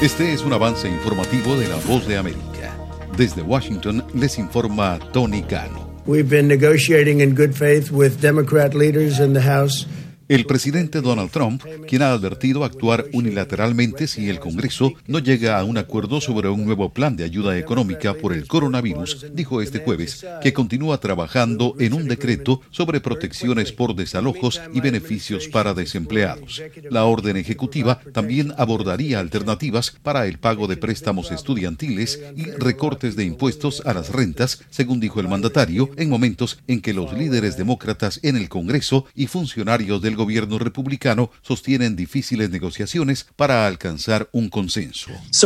Este es un avance informativo de La Voz de América. Desde Washington les informa Tony Cano. We've been negotiating in good faith with Democrat leaders in the House. El presidente Donald Trump, quien ha advertido actuar unilateralmente si el Congreso no llega a un acuerdo sobre un nuevo plan de ayuda económica por el coronavirus, dijo este jueves que continúa trabajando en un decreto sobre protecciones por desalojos y beneficios para desempleados. La orden ejecutiva también abordaría alternativas para el pago de préstamos estudiantiles y recortes de impuestos a las rentas, según dijo el mandatario, en momentos en que los líderes demócratas en el Congreso y funcionarios del gobierno republicano sostienen difíciles negociaciones para alcanzar un consenso.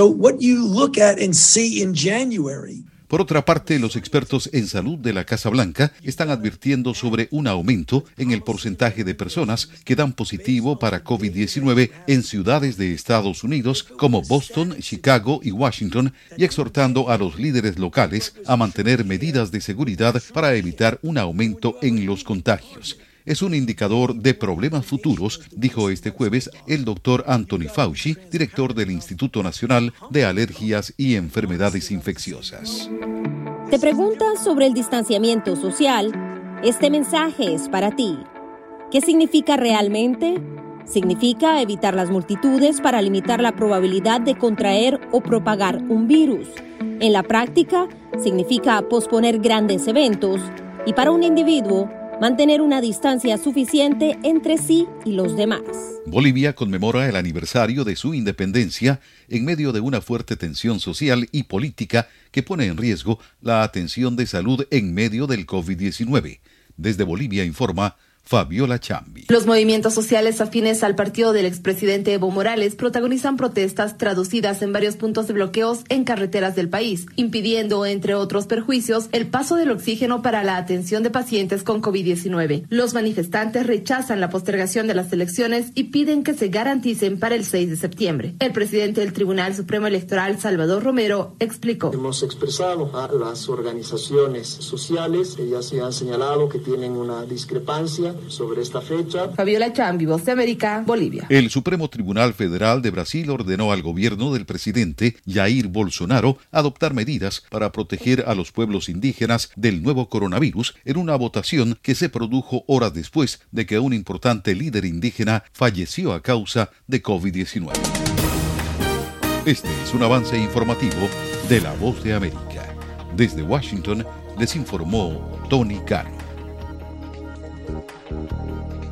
Por otra parte, los expertos en salud de la Casa Blanca están advirtiendo sobre un aumento en el porcentaje de personas que dan positivo para COVID-19 en ciudades de Estados Unidos como Boston, Chicago y Washington, y exhortando a los líderes locales a mantener medidas de seguridad para evitar un aumento en los contagios. Es un indicador de problemas futuros, dijo este jueves el doctor Anthony Fauci, director del Instituto Nacional de Alergias y Enfermedades Infecciosas. ¿Te preguntas sobre el distanciamiento social? Este mensaje es para ti. ¿Qué significa realmente? Significa evitar las multitudes para limitar la probabilidad de contraer o propagar un virus. En la práctica, significa posponer grandes eventos y para un individuo, mantener una distancia suficiente entre sí y los demás. Bolivia conmemora el aniversario de su independencia en medio de una fuerte tensión social y política que pone en riesgo la atención de salud en medio del COVID-19. Desde Bolivia informa Fabiola Chambi. Los movimientos sociales afines al partido del expresidente Evo Morales protagonizan protestas traducidas en varios puntos de bloqueos en carreteras del país, impidiendo, entre otros perjuicios, el paso del oxígeno para la atención de pacientes con COVID-19. Los manifestantes rechazan la postergación de las elecciones y piden que se garanticen para el 6 de septiembre. El presidente del Tribunal Supremo Electoral, Salvador Romero, explicó. Hemos expresado a las organizaciones sociales, ellas se han señalado que tienen una discrepancia sobre esta fecha. Fabiola Chambi, Voz de América, Bolivia. El Supremo Tribunal Federal de Brasil ordenó al gobierno del presidente Jair Bolsonaro adoptar medidas para proteger a los pueblos indígenas del nuevo coronavirus en una votación que se produjo horas después de que un importante líder indígena falleció a causa de COVID-19. Este es un avance informativo de La Voz de América. Desde Washington les informó Tony Cano.